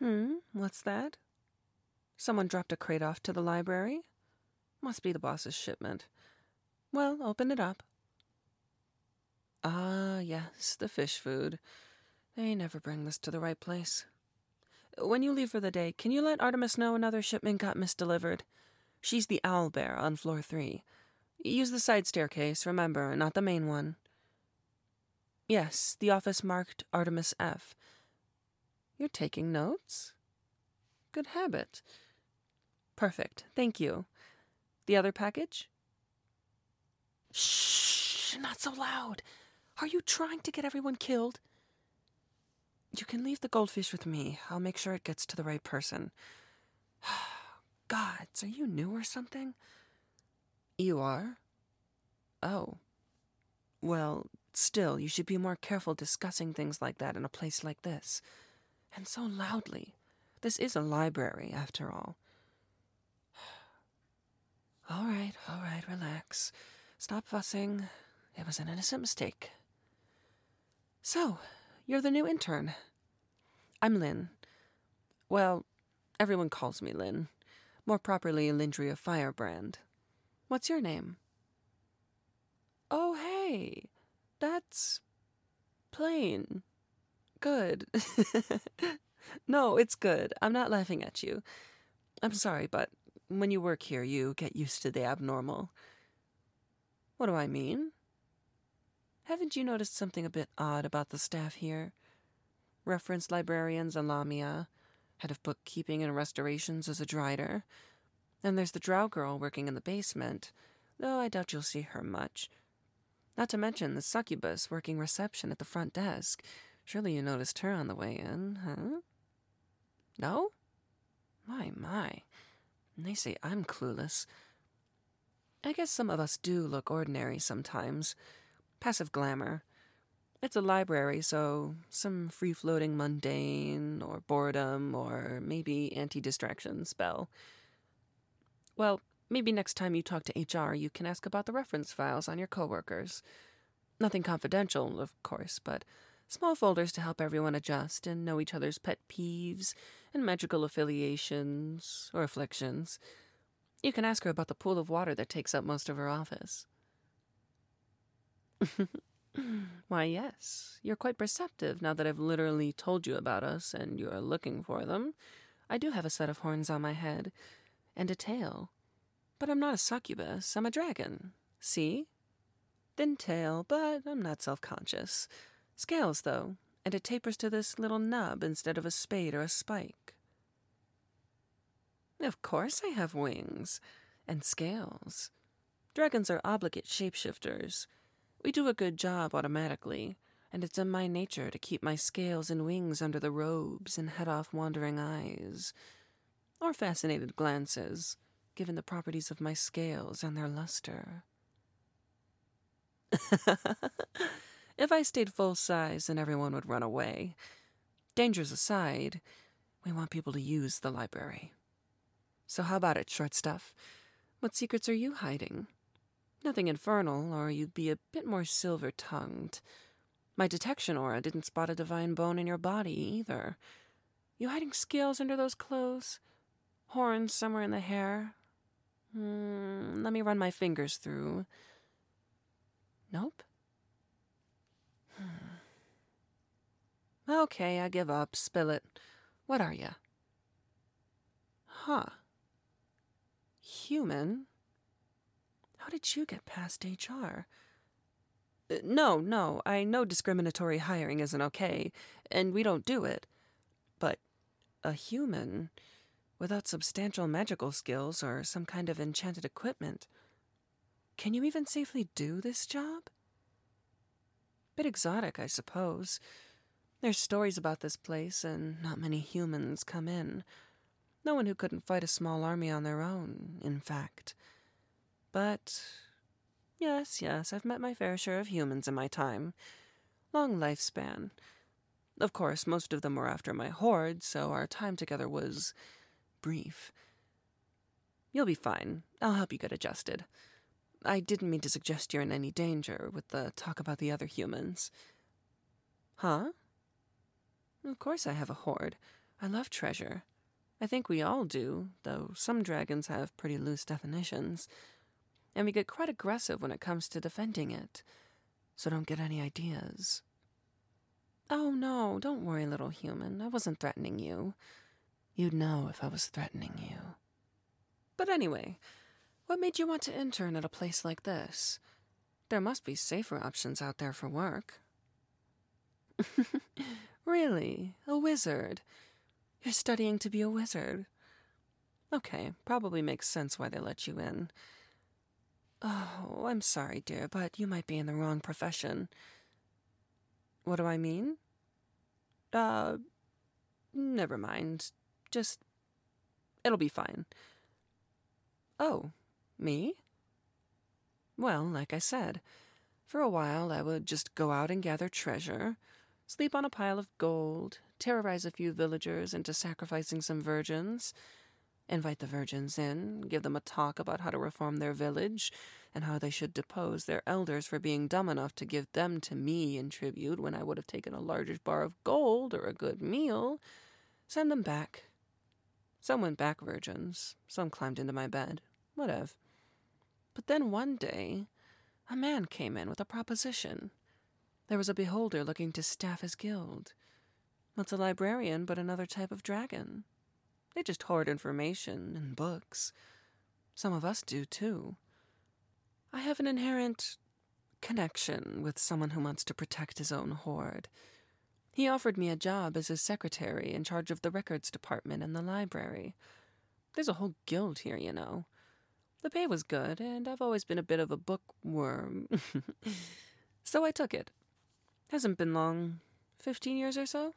What's that? Someone dropped a crate off to the library? Must be the boss's shipment. Well, open it up. Ah, yes, the fish food. They never bring this to the right place. When you leave for the day, can you let Artemis know another shipment got misdelivered? She's the owlbear on floor 3. Use the side staircase, remember, not the main one. Yes, the office marked Artemis F. You're taking notes? Good habit. Perfect, thank you. The other package? Shh, not so loud. Are you trying to get everyone killed? You can leave the goldfish with me. I'll make sure it gets to the right person. Gods, are you new or something? You are? Oh. Well, still, you should be more careful discussing things like that in a place like this. And so loudly. This is a library, after all. All right, relax. Stop fussing. It was an innocent mistake. So, you're the new intern. I'm Lynn. Well, everyone calls me Lynn. More properly, Lindria Firebrand. What's your name? Oh, hey. That's plain. Good. No, it's good. I'm not laughing at you. I'm sorry, but when you work here, you get used to the abnormal. What do I mean? Haven't you noticed something a bit odd about the staff here? Reference librarians Alamia, head of bookkeeping and restorations as a drider. And there's the drow girl working in the basement, though I doubt you'll see her much. Not to mention the succubus working reception at the front desk. Surely you noticed her on the way in, huh? No? My. They say I'm clueless. I guess some of us do look ordinary sometimes. Passive glamour. It's a library, so some free-floating mundane, or boredom, or maybe anti-distraction spell. Well, maybe next time you talk to HR, you can ask about the reference files on your coworkers. Nothing confidential, of course, but small folders to help everyone adjust and know each other's pet peeves and magical affiliations or afflictions. You can ask her about the pool of water that takes up most of her office. Why, yes, you're quite perceptive now that I've literally told you about us and you're looking for them. I do have a set of horns on my head and a tail. But I'm not a succubus, I'm a dragon. See? Thin tail, but I'm not self-conscious. Scales, though, and it tapers to this little nub instead of a spade or a spike. Of course I have wings. And scales. Dragons are obligate shapeshifters. We do a good job automatically, and it's in my nature to keep my scales and wings under the robes and head off wandering eyes. Or fascinated glances, given the properties of my scales and their luster. If I stayed full size, then everyone would run away. Dangers aside, we want people to use the library. So how about it, short stuff? What secrets are you hiding? Nothing infernal, or you'd be a bit more silver-tongued. My detection aura didn't spot a divine bone in your body, either. You hiding scales under those clothes? Horns somewhere in the hair? Let me run my fingers through. Nope? Okay, I give up. Spill it. What are you? Huh. Human? How did you get past HR? No, I know discriminatory hiring isn't okay, and we don't do it. But a human, without substantial magical skills or some kind of enchanted equipment, can you even safely do this job? Bit exotic, I suppose. There's stories about this place, and not many humans come in. No one who couldn't fight a small army on their own, in fact. But yes, I've met my fair share of humans in my time. Long lifespan. Of course, most of them were after my horde, so our time together was brief. You'll be fine. I'll help you get adjusted. I didn't mean to suggest you're in any danger with the talk about the other humans. Huh? Of course I have a horde. I love treasure. I think we all do, though some dragons have pretty loose definitions. And we get quite aggressive when it comes to defending it. So don't get any ideas. Oh no, don't worry, little human. I wasn't threatening you. You'd know if I was threatening you. But anyway, what made you want to intern at a place like this? There must be safer options out there for work. Really? A wizard? You're studying to be a wizard? Okay, probably makes sense why they let you in. Oh, I'm sorry, dear, but you might be in the wrong profession. What do I mean? Never mind. It'll be fine. Oh, me? Well, like I said, for a while I would just go out and gather treasure, sleep on a pile of gold, terrorize a few villagers into sacrificing some virgins, invite the virgins in, give them a talk about how to reform their village, and how they should depose their elders for being dumb enough to give them to me in tribute when I would have taken a largish bar of gold or a good meal, send them back. Some went back virgins, some climbed into my bed, whatever. But then one day, a man came in with a proposition. There was a beholder looking to staff his guild. What's a librarian but another type of dragon? They just hoard information and books. Some of us do, too. I have an inherent connection with someone who wants to protect his own hoard. He offered me a job as his secretary in charge of the records department in the library. There's a whole guild here, you know. The pay was good, and I've always been a bit of a bookworm. So I took it. Hasn't been long. 15 years or so?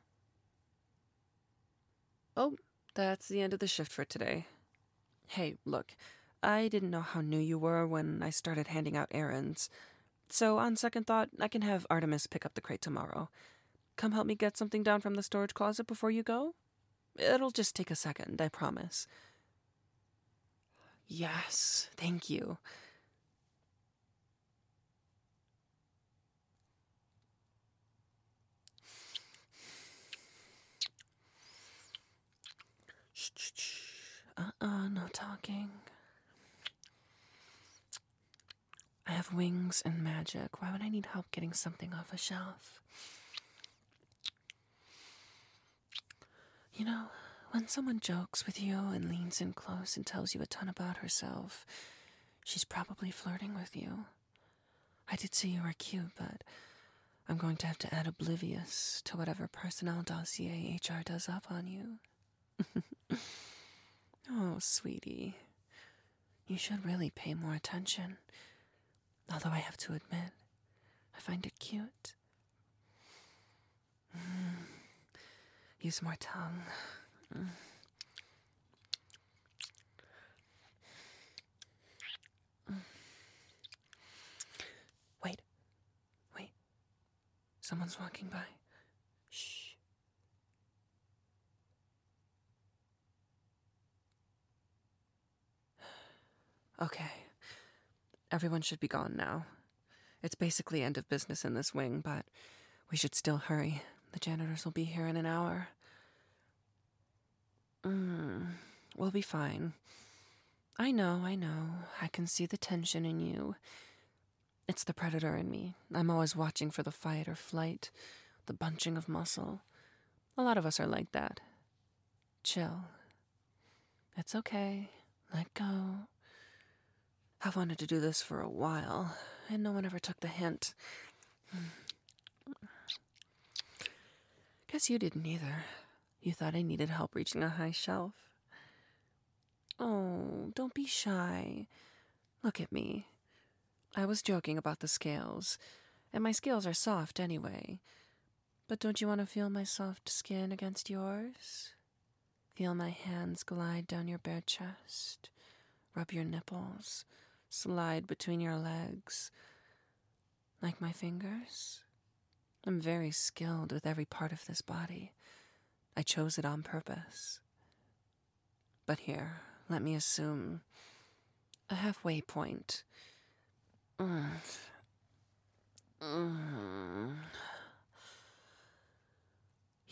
Oh, that's the end of the shift for today. Hey, look, I didn't know how new you were when I started handing out errands. So on second thought, I can have Artemis pick up the crate tomorrow. Come help me get something down from the storage closet before you go? It'll just take a second, I promise. Yes, thank you. Shh. No talking. I have wings and magic. Why would I need help getting something off a shelf? You know, when someone jokes with you and leans in close and tells you a ton about herself, she's probably flirting with you. I did say you were cute, but I'm going to have to add oblivious to whatever personnel dossier HR does up on you. Oh, sweetie. You should really pay more attention. Although I have to admit, I find it cute. Use more tongue. Wait. Someone's walking by. Shh. Okay. Everyone should be gone now. It's basically end of business in this wing, but we should still hurry. The janitors will be here in an hour. We'll be fine. I know. I can see the tension in you. It's the predator in me. I'm always watching for the fight or flight, the bunching of muscle. A lot of us are like that. Chill. It's okay. Let go. I've wanted to do this for a while, and no one ever took the hint. Guess you didn't either. You thought I needed help reaching a high shelf. Oh, don't be shy. Look at me. I was joking about the scales, and my scales are soft anyway. But don't you want to feel my soft skin against yours? Feel my hands glide down your bare chest, rub your nipples, slide between your legs. Like my fingers? I'm very skilled with every part of this body. I chose it on purpose. But here, let me assume a halfway point.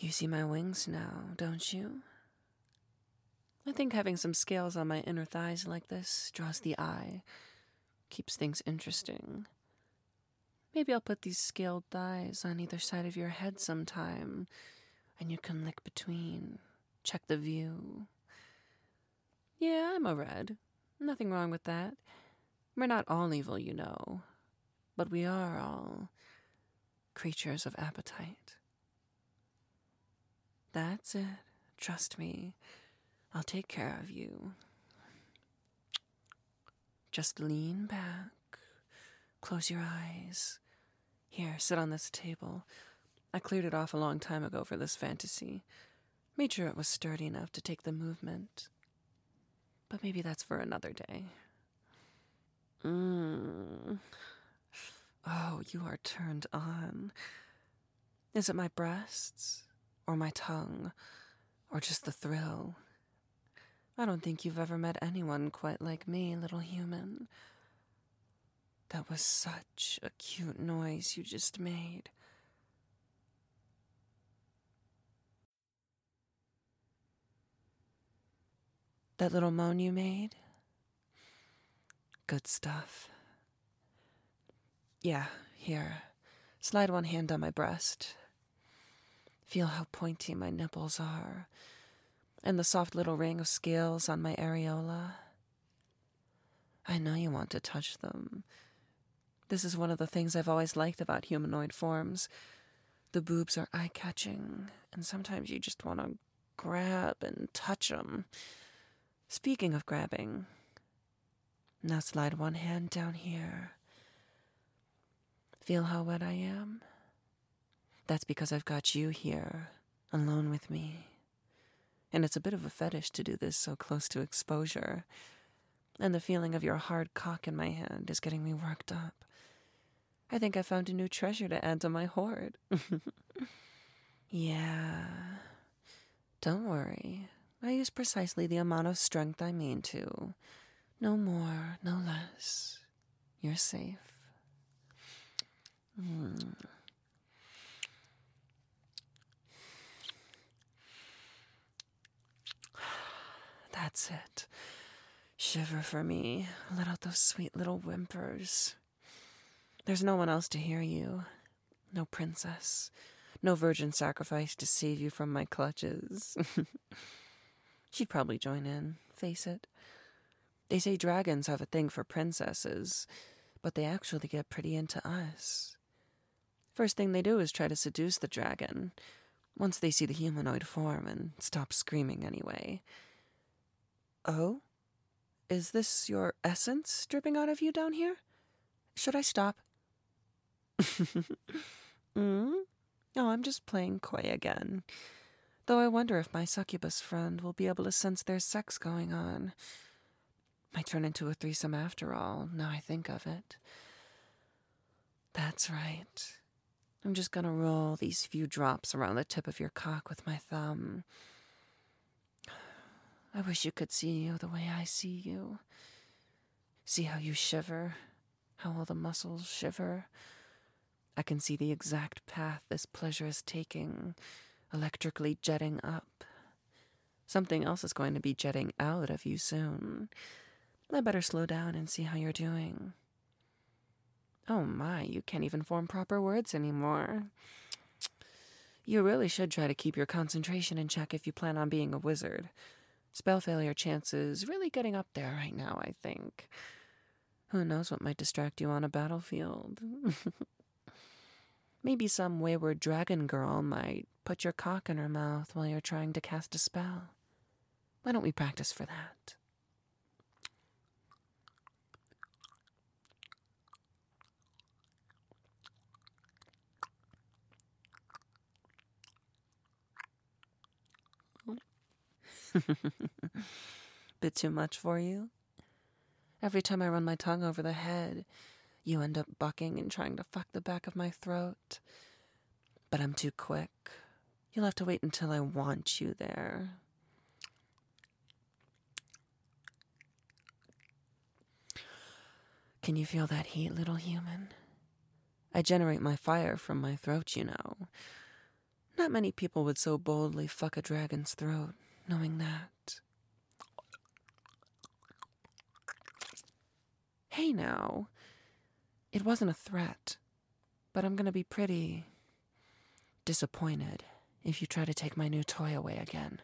You see my wings now, don't you? I think having some scales on my inner thighs like this draws the eye, keeps things interesting. Maybe I'll put these scaled thighs on either side of your head sometime, and you can lick between, check the view. Yeah, I'm a red. Nothing wrong with that. We're not all evil, you know, but we are all creatures of appetite. That's it. Trust me. I'll take care of you. Just lean back. Close your eyes. Here, sit on this table. I cleared it off a long time ago for this fantasy. Made sure it was sturdy enough to take the movement. But maybe that's for another day. Oh, you are turned on. Is it my breasts? Or my tongue? Or just the thrill? I don't think you've ever met anyone quite like me, little human. That was such a cute noise you just made. That little moan you made? Good stuff. Yeah, here. Slide one hand on my breast. Feel how pointy my nipples are, and the soft little ring of scales on my areola. I know you want to touch them. This is one of the things I've always liked about humanoid forms. The boobs are eye-catching, and sometimes you just want to grab and touch them. Speaking of grabbing, now slide one hand down here. Feel how wet I am? That's because I've got you here, alone with me. And it's a bit of a fetish to do this so close to exposure. And the feeling of your hard cock in my hand is getting me worked up. I think I found a new treasure to add to my hoard. Yeah. Don't worry. I use precisely the amount of strength I mean to. No more, no less. You're safe. That's it. Shiver for me. Let out those sweet little whimpers. There's no one else to hear you. No princess. No virgin sacrifice to save you from my clutches. She'd probably join in, face it. They say dragons have a thing for princesses, but they actually get pretty into us. First thing they do is try to seduce the dragon, once they see the humanoid form and stop screaming anyway. Oh? Is this your essence dripping out of you down here? Should I stop? Oh, I'm just playing coy again. Though I wonder if my succubus friend will be able to sense there's sex going on. Might turn into a threesome after all, now I think of it. That's right. I'm just gonna roll these few drops around the tip of your cock with my thumb. I wish you could see you the way I see you. See how you shiver, how all the muscles shiver. I can see the exact path this pleasure is taking, electrically jetting up. Something else is going to be jetting out of you soon. I better slow down and see how you're doing. Oh my, you can't even form proper words anymore. You really should try to keep your concentration in check if you plan on being a wizard. Spell failure chances really getting up there right now, I think. Who knows what might distract you on a battlefield? Maybe some wayward dragon girl might put your cock in her mouth while you're trying to cast a spell. Why don't we practice for that? Bit too much for you? Every time I run my tongue over the head, you end up bucking and trying to fuck the back of my throat. But I'm too quick. You'll have to wait until I want you there. Can you feel that heat, little human? I generate my fire from my throat, you know. Not many people would so boldly fuck a dragon's throat, knowing that. Hey now, it wasn't a threat, but I'm gonna be pretty disappointed if you try to take my new toy away again.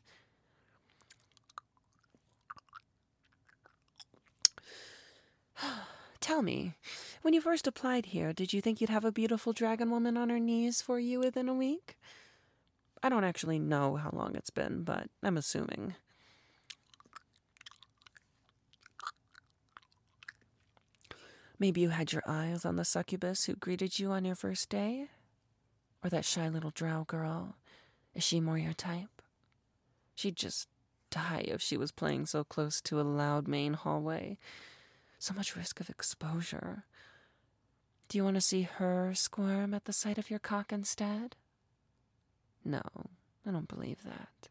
Tell me, when you first applied here, did you think you'd have a beautiful dragon woman on her knees for you within a week? I don't actually know how long it's been, but I'm assuming. Maybe you had your eyes on the succubus who greeted you on your first day? Or that shy little drow girl? Is she more your type? She'd just die if she was playing so close to a loud main hallway. So much risk of exposure. Do you want to see her squirm at the sight of your cock instead? No, I don't believe that.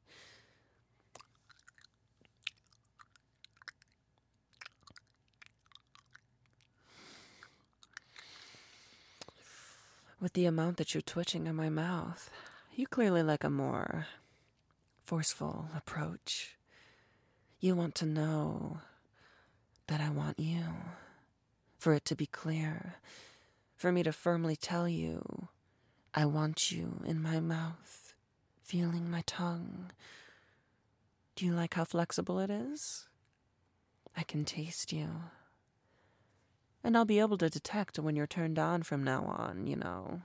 With the amount that you're twitching in my mouth, you clearly like a more forceful approach. You want to know that I want you. For it to be clear. For me to firmly tell you, I want you in my mouth, feeling my tongue. Do you like how flexible it is? I can taste you. And I'll be able to detect when you're turned on from now on, you know.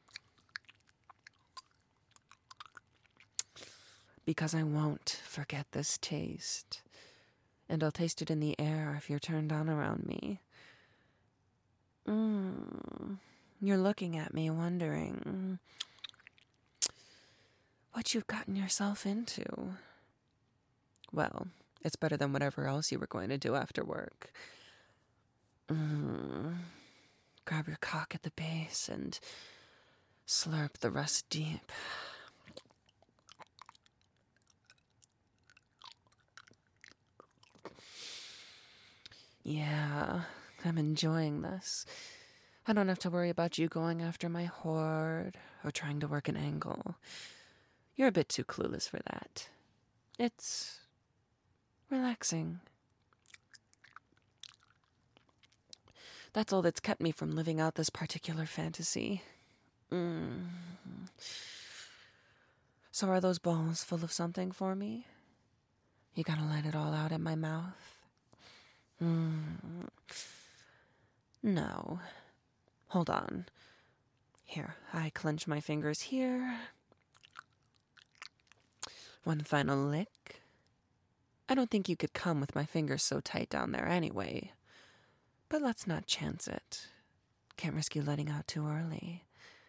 Because I won't forget this taste. And I'll taste it in the air if you're turned on around me. You're looking at me wondering what you've gotten yourself into. Well, it's better than whatever else you were going to do after work. Grab your cock at the base and slurp the rest deep. Yeah, I'm enjoying this. I don't have to worry about you going after my hoard or trying to work an angle. You're a bit too clueless for that. It's relaxing. That's all that's kept me from living out this particular fantasy. So are those balls full of something for me? You gotta let it all out in my mouth? No. Hold on. Here, I clench my fingers here. One final lick. I don't think you could come with my fingers so tight down there anyway. But let's not chance it. Can't risk you letting out too early.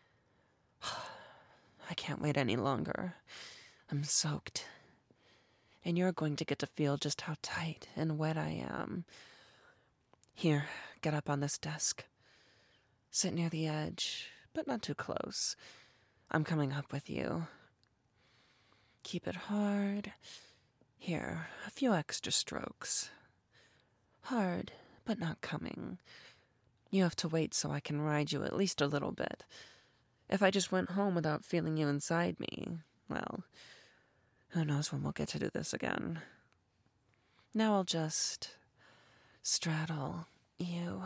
I can't wait any longer. I'm soaked. And you're going to get to feel just how tight and wet I am. Here, get up on this desk. Sit near the edge, but not too close. I'm coming up with you. Keep it hard. Here, a few extra strokes. Hard, but not coming. You have to wait so I can ride you at least a little bit. If I just went home without feeling you inside me, well, who knows when we'll get to do this again. Now I'll just straddle you.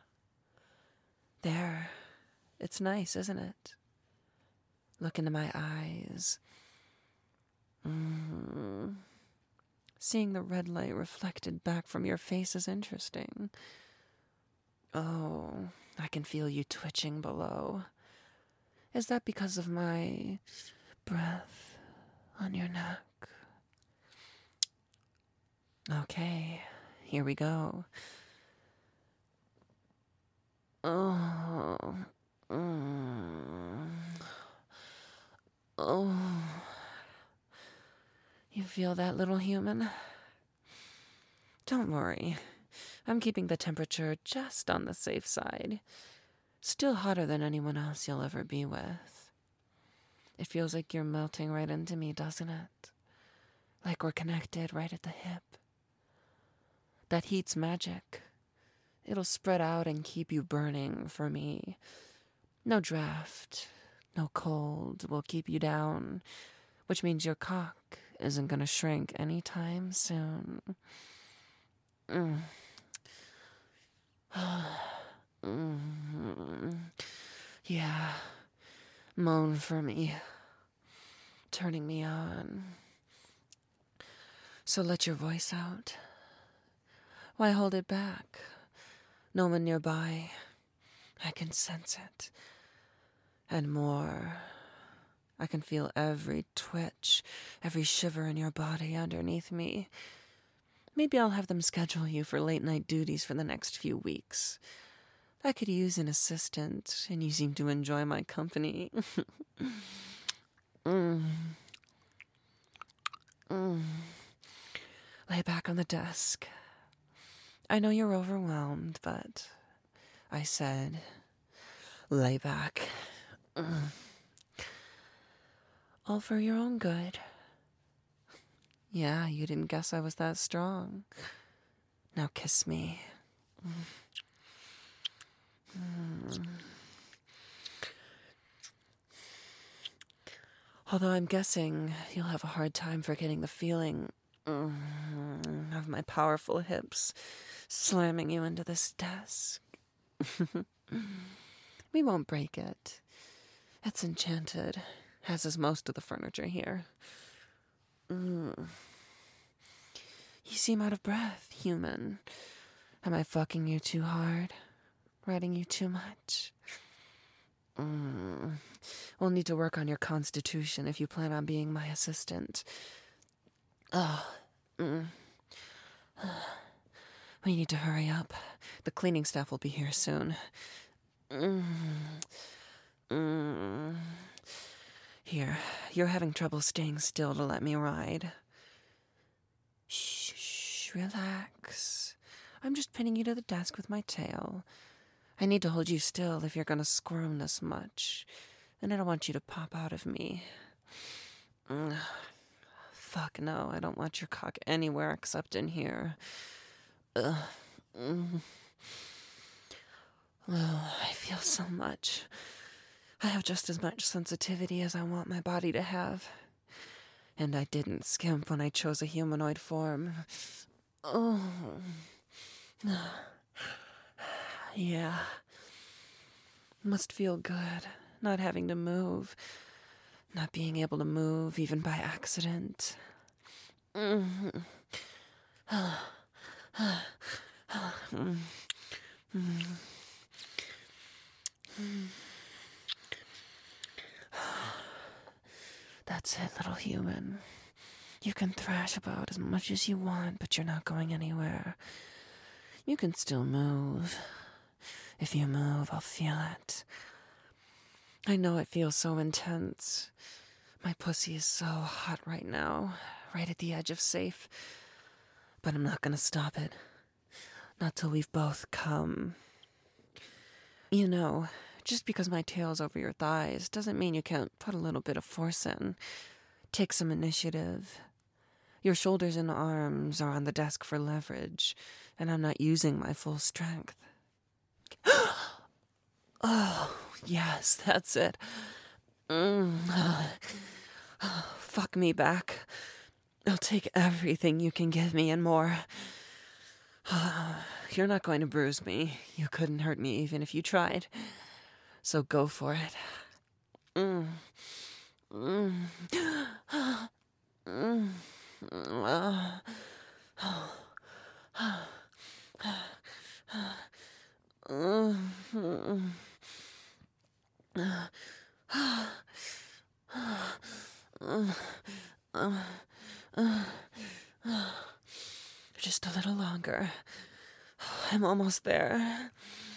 There. It's nice, isn't it? Look into my eyes. Seeing the red light reflected back from your face is interesting. Oh, I can feel you twitching below. Is that because of my breath on your neck? Okay, here we go. Oh. Oh. You feel that, little human? Don't worry. I'm keeping the temperature just on the safe side. Still hotter than anyone else you'll ever be with. It feels like you're melting right into me, doesn't it? Like we're connected right at the hip. That heat's magic. It'll spread out and keep you burning for me. No draft. No cold will keep you down, which means your cock isn't gonna shrink anytime soon. Mm. Yeah, moan for me, turning me on. So let your voice out. Why hold it back? No one nearby. I can sense it. And more. I can feel every twitch, every shiver in your body underneath me. Maybe I'll have them schedule you for late-night duties for the next few weeks. I could use an assistant, and you seem to enjoy my company. Lay back on the desk. I know you're overwhelmed, but I said, lay back. All for your own good. Yeah, you didn't guess I was that strong. Now kiss me. Although I'm guessing you'll have a hard time forgetting the feeling of my powerful hips slamming you into this desk. We won't break it. It's enchanted, as is most of the furniture here. You seem out of breath, human. Am I fucking you too hard? Writing you too much? We'll need to work on your constitution if you plan on being my assistant. We need to hurry up. The cleaning staff will be here soon. Here, you're having trouble staying still to let me ride. Shh, relax. I'm just pinning you to the desk with my tail. I need to hold you still if you're gonna squirm this much, and I don't want you to pop out of me. Fuck no, I don't want your cock anywhere except in here. Oh, I feel so much. I have just as much sensitivity as I want my body to have. And I didn't skimp when I chose a humanoid form. Oh. Yeah. Must feel good, not having to move. Not being able to move, even by accident. That's it, little human. You can thrash about as much as you want, but you're not going anywhere. You can still move. If you move, I'll feel it. I know it feels so intense. My pussy is so hot right now, right at the edge of safe. But I'm not gonna stop it. Not till we've both come. You know, just because my tail's over your thighs doesn't mean you can't put a little bit of force in. Take some initiative. Your shoulders and arms are on the desk for leverage, and I'm not using my full strength. Oh, yes, that's it. Fuck me back. I'll take everything you can give me and more. You're not going to bruise me. You couldn't hurt me even if you tried. So go for it. Just a little longer. I'm almost there.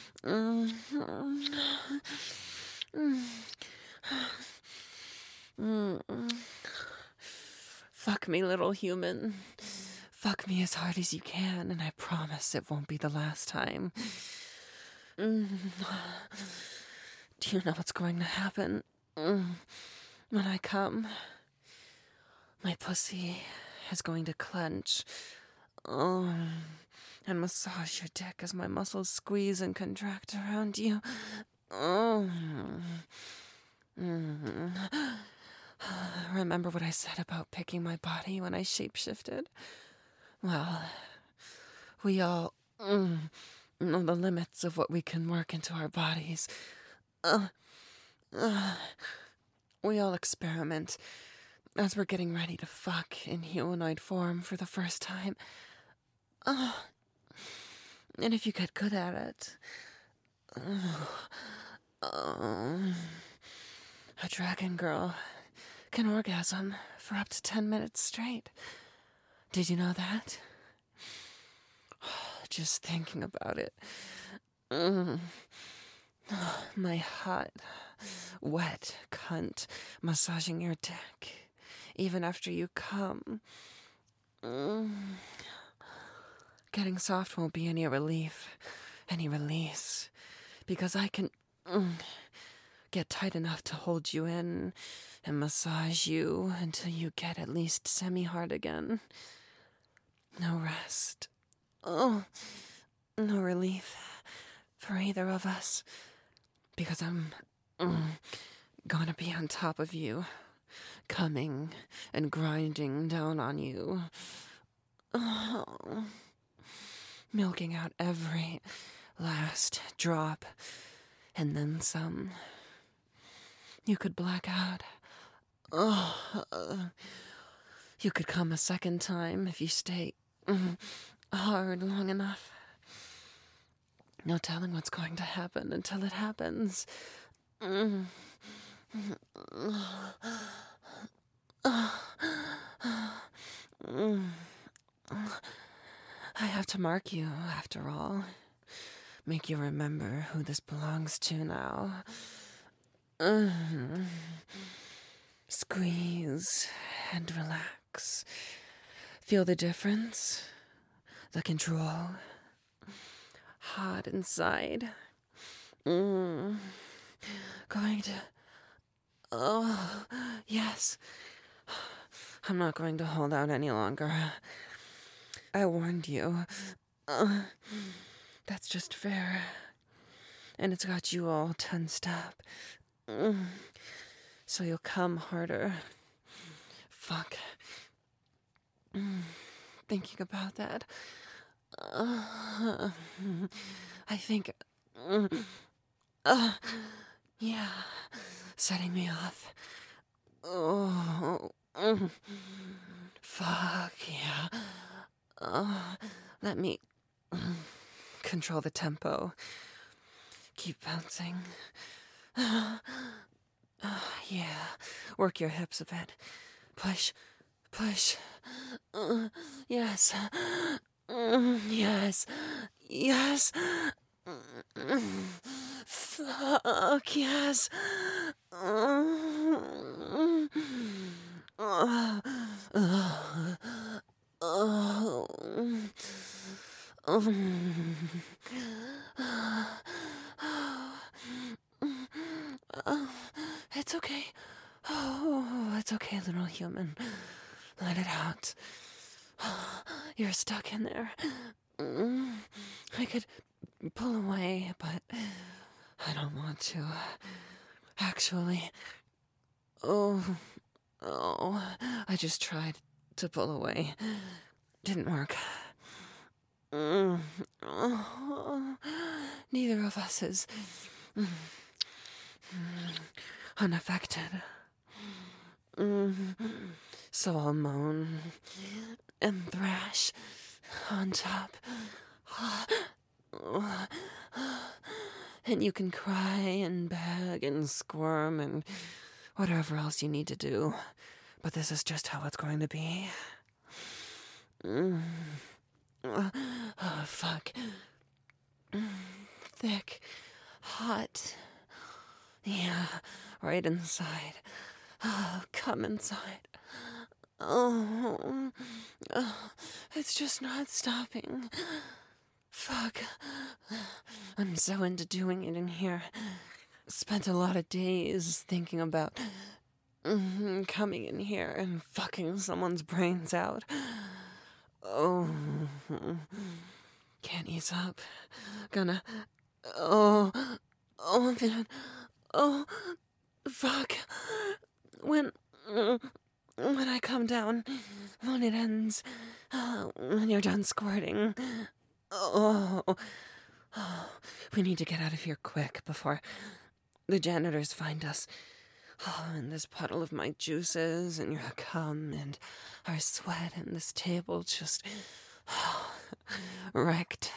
Fuck me, little human. Fuck me as hard as you can, and I promise it won't be the last time. Do you know what's going to happen when I come? My pussy is going to clench. And massage your dick as my muscles squeeze and contract around you. Remember what I said about picking my body when I shapeshifted? Well, we all know the limits of what we can work into our bodies. We all experiment as we're getting ready to fuck in humanoid form for the first time. And if you get good at it, a dragon girl can orgasm for up to 10 minutes straight. Did you know that? Just thinking about it. My hot, wet cunt massaging your dick, even after you come. Getting soft won't be any relief, any release, because I can get tight enough to hold you in and massage you until you get at least semi-hard again. No rest. No relief for either of us, because I'm gonna be on top of you, coming and grinding down on you, milking out every last drop, and then some. You could black out. You could come a second time if you stay hard long enough. No telling what's going to happen until it happens. I have to mark you, after all. Make you remember who this belongs to now. Squeeze and relax. Feel the difference, the control. Hot inside. Going to... Oh, yes. I'm not going to hold out any longer. I warned you. That's just fair. And it's got you all tensed up. So you'll come harder. Fuck. Thinking about that. I think... yeah. Setting me off. Fuck, yeah. Let me control the tempo. Keep bouncing. Yeah. Work your hips a bit. Push. Yes. Yes. Yes. Fuck, yes. It's okay. Oh, it's okay, little human. Let it out. You're stuck in there. I could pull away, but I don't want to. Actually. I just tried to pull away. Didn't work. Neither of us is unaffected. So I'll moan and thrash on top. And you can cry and beg and squirm and whatever else you need to do. But this is just how it's going to be. Oh, fuck. Thick. Hot. Yeah, right inside. Oh, come inside. It's just not stopping. Fuck. I'm so into doing it in here. Spent a lot of days thinking about coming in here and fucking someone's brains out. Oh, can't ease up. Gonna... Oh, man. Oh, Fuck. When. When I come down, when it ends, when you're done squirting. Oh. We need to get out of here quick before the janitors find us. And this puddle of my juices and your cum and our sweat and this table just wrecked.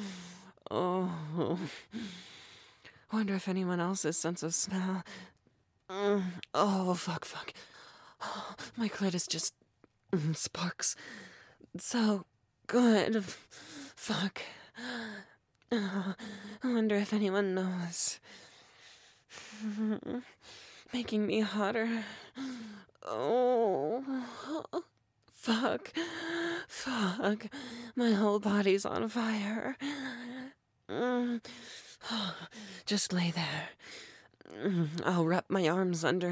Oh. Wonder if anyone else's sense of smell. Oh, fuck. My clit is just sparks. So good. Fuck. I wonder if anyone knows. Making me hotter. Oh. Fuck. My whole body's on fire. Just lay there. I'll wrap my arms under.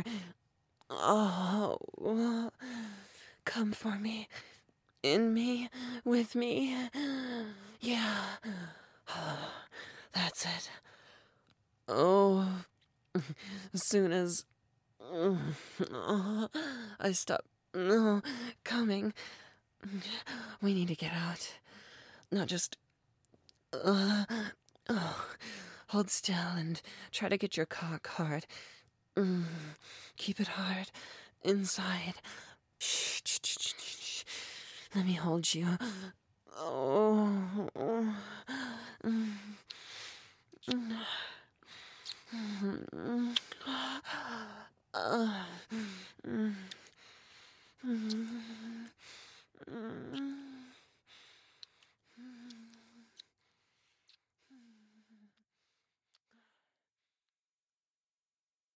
Oh. Come for me. In me. With me. Yeah. That's it. Oh. As soon as I stop coming, we need to get out. Not just hold still and try to get your cock hard. Keep it hard inside. Shh. Let me hold you. Oh.